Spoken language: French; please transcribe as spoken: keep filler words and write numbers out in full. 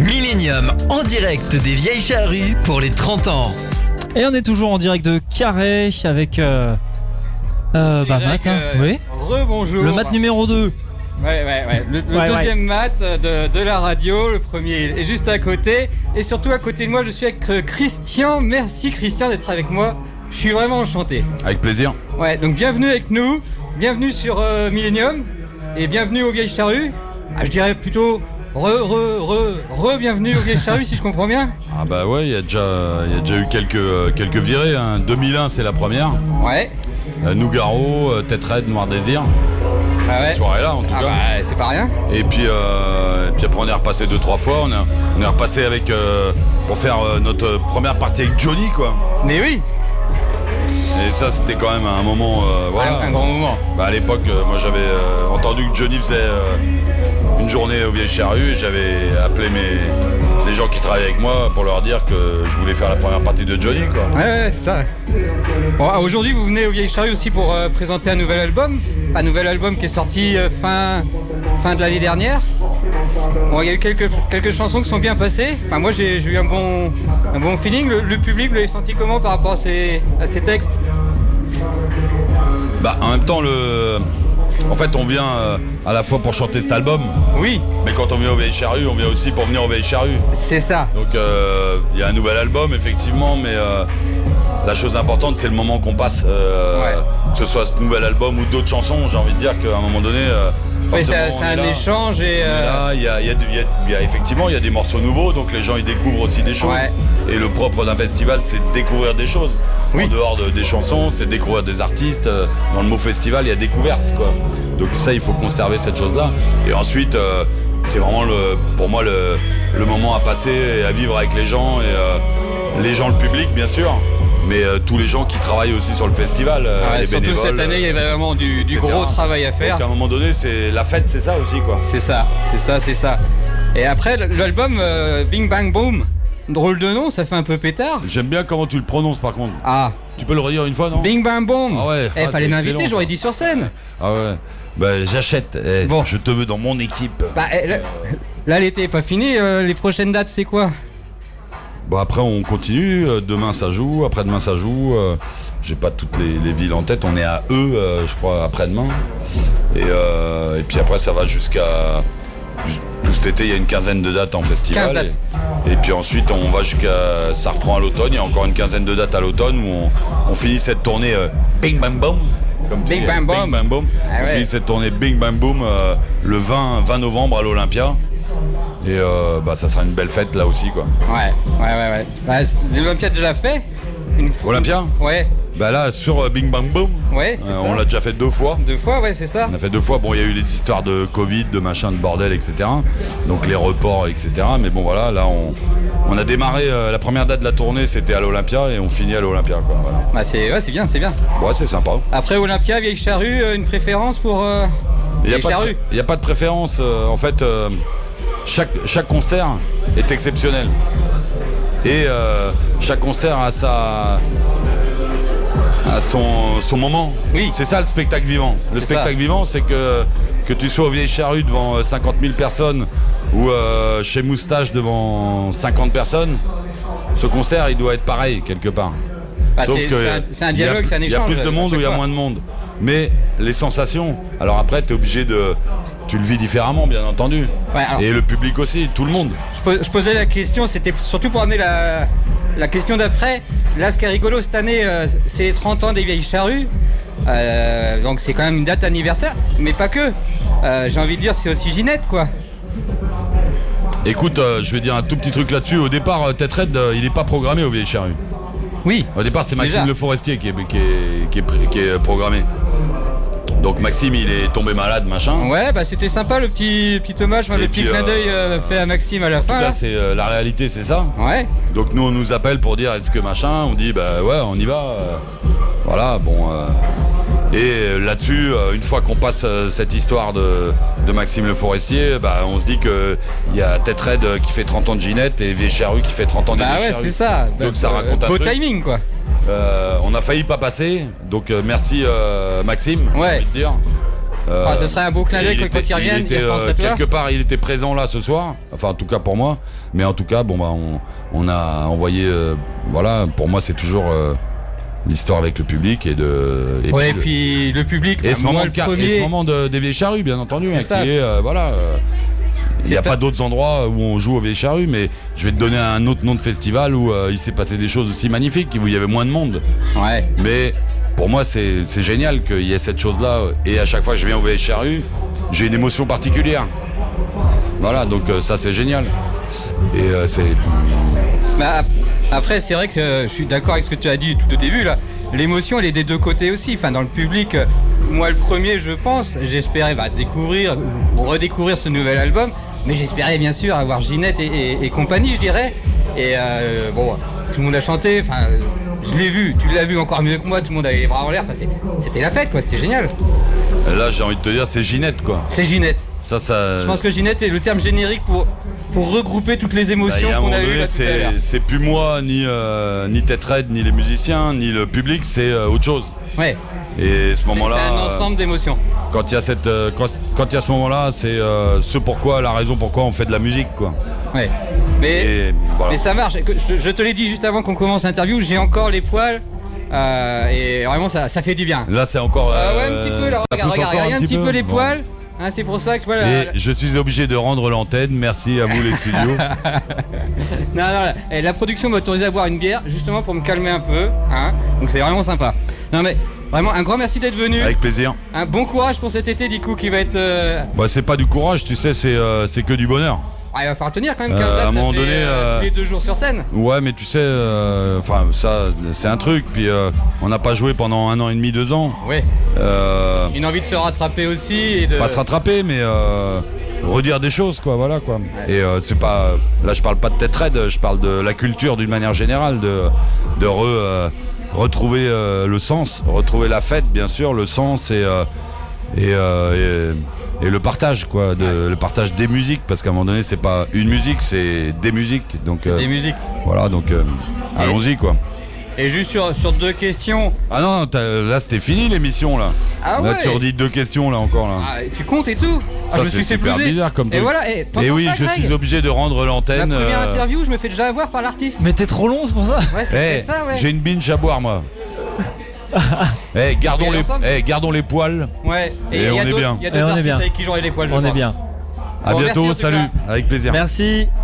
Millennium en direct des Vieilles Charrues pour les trente ans. Et on est toujours en direct de Carré avec euh, euh, bah, Matt, hein, euh, oui. Rebonjour. Le Matt numéro deux. Ouais, ouais, ouais. Le, le Ouais, deuxième Matt de, de la radio, le premier est juste à côté. Et surtout à côté de moi, je suis avec euh, Christian. Merci Christian d'être avec moi. Je suis vraiment enchanté. Avec plaisir. Ouais, donc bienvenue avec nous. Bienvenue sur euh, Millennium. Et bienvenue aux Vieilles Charrues. Ah, je dirais plutôt re, re, re, re, bienvenue aux Vieilles Charrues si je comprends bien. Ah bah ouais, il y a déjà, il y a déjà eu quelques, euh, quelques virées. Hein. deux mille un, c'est la première. Ouais. Euh, Nougaro, euh, Tête Raide, Noir Désir. Ah ouais. Cette soirée-là, en tout Ah cas. bah, c'est pas rien. Et puis, euh, et puis après, on est repassé deux, trois fois. On, a, on est repassé avec euh, pour faire euh, notre première partie avec Johnny, quoi. Mais oui. Et ça, c'était quand même un moment. Euh, voilà. Un, un grand moment. Bah, à l'époque, euh, moi, j'avais euh, entendu que Johnny faisait euh, une journée aux Vieilles Charrues et j'avais appelé mes les gens qui travaillaient avec moi pour leur dire que je voulais faire la première partie de Johnny, quoi. Ouais, ouais, c'est ça. Bon, aujourd'hui, vous venez aux Vieilles Charrues aussi pour euh, présenter un nouvel album. Un nouvel album qui est sorti euh, fin, fin de l'année dernière. Bon, il y a eu quelques, quelques chansons qui sont bien passées. Enfin, moi, j'ai, j'ai eu un bon, un bon feeling. Le, le public, vous l'avez senti comment par rapport à ces, à ces textes? Bah, en même temps, le... en fait, on vient euh, à la fois pour chanter cet album. Oui. Mais quand on vient aux Vieilles Charrues, on vient aussi pour venir aux Vieilles Charrues. C'est ça. Donc, il euh, y a un nouvel album, effectivement, mais euh, la chose importante, c'est le moment qu'on passe. Euh, Ouais. Que ce soit ce nouvel album ou d'autres chansons, j'ai envie de dire qu'à un moment donné... Euh, Oui, forcément, c'est, c'est on est un là. échange et... On est euh, là, il y a, il y a de- il y a- il y a- effectivement, il y a des morceaux nouveaux, donc les gens ils découvrent aussi des choses. Ouais. Et le propre d'un festival, c'est de découvrir des choses. Oui. En dehors de- des chansons, c'est de découvrir des artistes. Euh, Dans le mot festival, il y a découverte, quoi. Donc ça, il faut conserver cette chose-là. Et ensuite, euh, c'est vraiment le, pour moi le, le moment à passer et à vivre avec les gens et euh, les gens, le public, bien sûr. Mais euh, tous les gens qui travaillent aussi sur le festival, euh, ouais, les surtout bénévoles. cette année, il y avait vraiment du, du et cetera. gros travail à faire. Donc à un moment donné, c'est la fête, c'est ça aussi, quoi. C'est ça, c'est ça, c'est ça. Et après, l'album euh, Bing Bang Boom, drôle de nom, ça fait un peu pétard. J'aime bien comment tu le prononces, par contre. Ah, Tu peux le redire une fois, non? Bing Bang Boom. Ah ouais. Eh, Ah, fallait c'est m'inviter, excellent, j'aurais ça. dit sur scène. Ah ouais. Bah j'achète. Eh, Bon. Je te veux dans mon équipe. Bah, eh, là, là, l'été est pas fini, euh, les prochaines dates, c'est quoi? Bon, après on continue. Euh, Demain ça joue, après-demain ça joue. Euh, J'ai pas toutes les, les villes en tête. On est à eux, euh, je crois, après-demain. Et, euh, et puis après ça va jusqu'à jus- tout cet été. Il y a une quinzaine de dates en festival. quinze dates. Et, et puis ensuite on va jusqu'à. Ça reprend à l'automne. Il y a encore une quinzaine de dates à l'automne où on, on finit cette tournée euh, Bing Bang Boom. Comme tu Bing dis, Bang Boom. Bing Bang Boom. Ah on ouais. finit cette tournée Bing Bang Boom euh, le vingt, vingt novembre à l'Olympia. Et euh, bah, ça sera une belle fête là aussi, quoi. Ouais, ouais, ouais, ouais. Bah, c'est- l'Olympia déjà fait une fois. Olympia Ouais, Bah là, sur euh, Bing Bang Boom, ouais, c'est euh, ça. on l'a déjà fait deux fois. Deux fois, ouais, c'est ça. On a fait deux fois. Bon, il y a eu les histoires de Covid, de machin, de bordel, et cetera. Donc les reports, et cetera. Mais bon, voilà, là, on, on a démarré. euh, la première date de la tournée, c'était à l'Olympia et on finit à l'Olympia, quoi. Voilà. Bah, c'est, ouais, c'est bien, c'est bien. Ouais, c'est sympa. Après Olympia, Vieille Charrue, euh, une préférence pour euh, Il n'y a, Vieille pas de Charrue. pré- il y a pas de préférence. euh, en fait, euh, chaque, chaque concert est exceptionnel. Et euh, chaque concert a sa. à son, son moment. Oui. C'est ça le spectacle vivant. Le C'est spectacle ça. vivant, c'est que que tu sois aux Vieilles Charrues devant euh, cinquante mille personnes ou euh, chez Moustache devant cinquante personnes, ce concert, il doit être pareil quelque part. Bah, Sauf c'est, que c'est un, c'est un il y a- dialogue, c'est un Il y échange. a plus de à monde chaque ou il y a fois. moins de monde. Mais les sensations, alors après, tu es obligé de. Tu le vis différemment, bien entendu. Ouais, alors- Et le public aussi, tout le monde. Je, pos- je posais la question, c'était surtout pour amener la, la question d'après. Là, ce qui est rigolo cette année, euh, c'est les trente ans des Vieilles Charrues. Euh, donc c'est quand même une date anniversaire, mais pas que. Euh, j'ai envie de dire, c'est aussi Ginette, quoi. Écoute, euh, je vais dire un tout petit truc là-dessus. Au départ, euh, Tête Raide, euh, il n'est pas programmé aux Vieilles Charrues. Oui. Au départ, c'est Maxime Déjà. Le Forestier qui est, qui, est, qui, est, pré- qui est programmé. Donc Maxime, il est tombé malade, machin. Ouais, bah c'était sympa le petit, petit hommage, enfin, Et le petit puis, clin euh, d'œil euh, fait à Maxime à la fin. Là, Là. c'est euh, la réalité, c'est ça. Ouais. Donc nous, on nous appelle pour dire est-ce que machin. On dit bah ouais, on y va. euh, voilà, bon. euh, et euh, là-dessus, euh, une fois qu'on passe euh, cette histoire de, de Maxime Le Forestier, bah, on se dit que il y a Tête Raide euh, qui fait trente ans de Ginette et Vieille Charrue qui fait trente ans de Bah Vieille ouais, Charrue. c'est ça. Donc Bah, ça euh, raconte un beau truc. timing, quoi. Euh, on a failli pas passer, donc euh, merci euh, Maxime, Ouais. j'ai envie de dire. Euh, ah, ce serait un beau clin d'œil quand il revienne, il, il pense euh, à toi. Quelque part, il était présent là ce soir. Enfin, en tout cas pour moi. Mais en tout cas, bon bah, on, on a envoyé. Euh, voilà, pour moi, c'est toujours euh, l'histoire avec le public et de. Et ouais, puis, et puis le, le public. Et, ce moi, moment, le de, premier... et ce moment de, des Vieilles Charrues, bien entendu, hein, qui est euh, voilà. Euh, il n'y a pas d'autres endroits où on joue aux Vieilles Charrues, mais je vais te donner un autre nom de festival où euh, il s'est passé des choses aussi magnifiques, où il y avait moins de monde. Ouais. Mais pour moi, c'est, c'est génial qu'il y ait cette chose-là. Et à chaque fois que je viens aux Vieilles Charrues, j'ai une émotion particulière. Voilà, donc euh, ça, c'est génial. Et euh, c'est. Bah, après, c'est vrai que je suis d'accord avec ce que tu as dit tout au début là. L'émotion, elle est des deux côtés aussi. Enfin, dans le public, moi le premier, je pense, j'espérais bah, découvrir ou redécouvrir ce nouvel album. Mais j'espérais bien sûr avoir Ginette et, et, et compagnie, je dirais. Et euh, bon, tout le monde a chanté. Enfin, je l'ai vu, tu l'as vu encore mieux que moi. Tout le monde avait les bras en l'air. Enfin, c'est, c'était la fête, quoi. C'était génial. Là, j'ai envie de te dire, c'est Ginette, quoi. C'est Ginette. Ça, ça. Je pense que Ginette est le terme générique pour pour regrouper toutes les émotions bah, qu'on a eues là c'est, tout à l'heure. C'est plus moi, ni euh, ni Tête Red, ni les musiciens, ni le public. C'est euh, autre chose. Ouais. Et ce moment-là. C'est, c'est un ensemble d'émotions. Quand il y a cette, euh, quand, quand il y a ce moment-là, c'est euh, ce pourquoi, la raison pourquoi on fait de la musique, quoi. Ouais. Mais, et, voilà. mais ça marche. Je, je te l'ai dit juste avant qu'on commence l'interview, j'ai encore les poils. Euh, et vraiment, ça, ça fait du bien. Là, c'est encore. Euh, euh, ouais, un petit peu. Là, regarde, regarde, regarde un, un petit peu, peu les bon. poils. Hein, c'est pour ça que voilà. Et je suis obligé de rendre l'antenne. Merci à vous les studios. non, non, la, la production m'a autorisé à boire une bière justement pour me calmer un peu. Hein, donc c'est vraiment sympa. Non mais. Vraiment, un grand merci d'être venu. Avec plaisir. Un bon courage pour cet été, du coup, qui va être. Euh... Bah, c'est pas du courage, tu sais, c'est, euh, c'est que du bonheur. Ah, il va falloir tenir quand même quinze euh, dates, à un moment ça fait, donné, euh, tous les deux jours sur scène. Ouais, mais tu sais, enfin, euh, ça, c'est un truc. Puis, euh, on n'a pas joué pendant un an et demi, deux ans. Oui. Euh, Une envie de se rattraper aussi. Et de... Pas se rattraper, mais euh, redire des choses, quoi, voilà, quoi. Ouais. Et euh, c'est pas. Là, je parle pas de Tête Red, je parle de la culture d'une manière générale, de, de re. Euh, retrouver euh, le sens, retrouver la fête bien sûr, le sens et, euh, et, euh, et, et le partage quoi, de, le partage des musiques parce qu'à un moment donné c'est pas une musique, c'est des musiques. Donc, c'est euh, des musiques. Voilà donc euh, allons-y quoi. Et juste sur, sur deux questions. Ah non, là c'était fini l'émission là. Ah là ouais. tu redis deux questions là encore là. Ah, tu comptes et tout. Ah, ça, je me suis fait blouser. Bizarre comme truc. Et voilà. Et, et oui, ça, je Greg suis obligé de rendre l'antenne. La première euh... interview, je me fais déjà avoir par l'artiste. Mais t'es trop long, c'est pour ça. Ouais, c'est hey, ça, ouais. J'ai une binge à boire moi. hey, gardons les, hey, gardons les poils. Ouais. Et, et on est bien. Il y a deux artistes avec qui j'aurai les poils. Je on pense. est bien. À bon, bientôt. merci, salut. Avec plaisir. Merci.